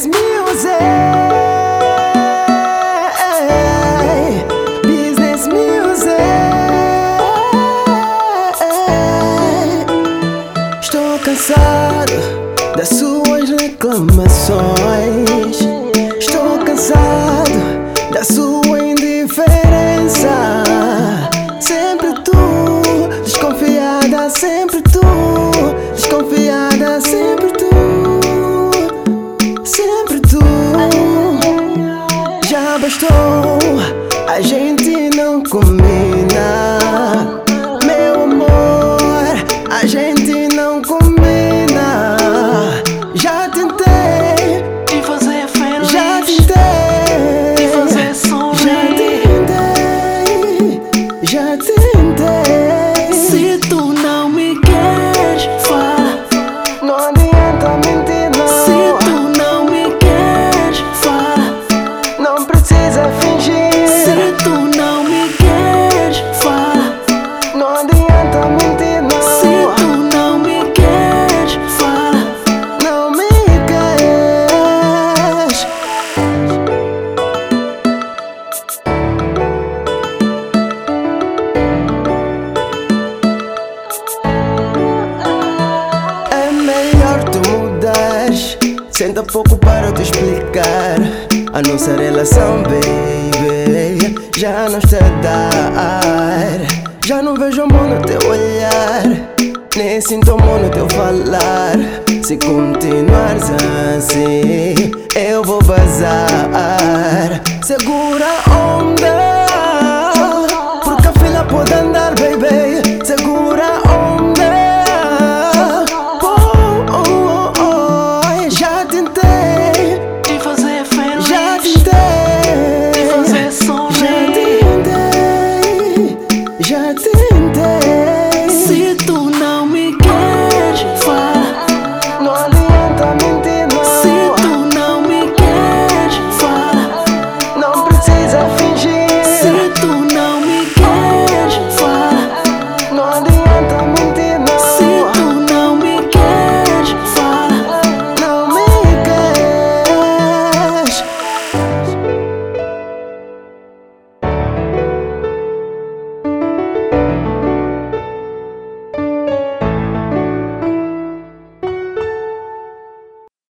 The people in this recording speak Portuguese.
Business music, business music. Estou cansado das suas reclamações. Estou cansado da sua indiferença. Sempre tu, desconfiada, sempre tu, desconfiada, sempre tu, sempre tu. Já bastou, a gente não combina, meu amor, a gente não combina. Já tentei te fazer feliz, já tentei te fazer sorrir. Já tentei. Se tu não me queres, fala. Não adianta mentir, não. Se tu não me queres, fala. Não precisa fingir. Se tu não me queres, fala. Não adianta mentir, não. Se tu não me queres, fala. Não me queres. É melhor tu mudares. Senta pouco para eu te explicar. A nossa relação, baby, já não está a dar. Já não vejo amor no teu olhar, nem sinto amor no teu falar. Se continuares assim, eu vou vazar. Segura a onda.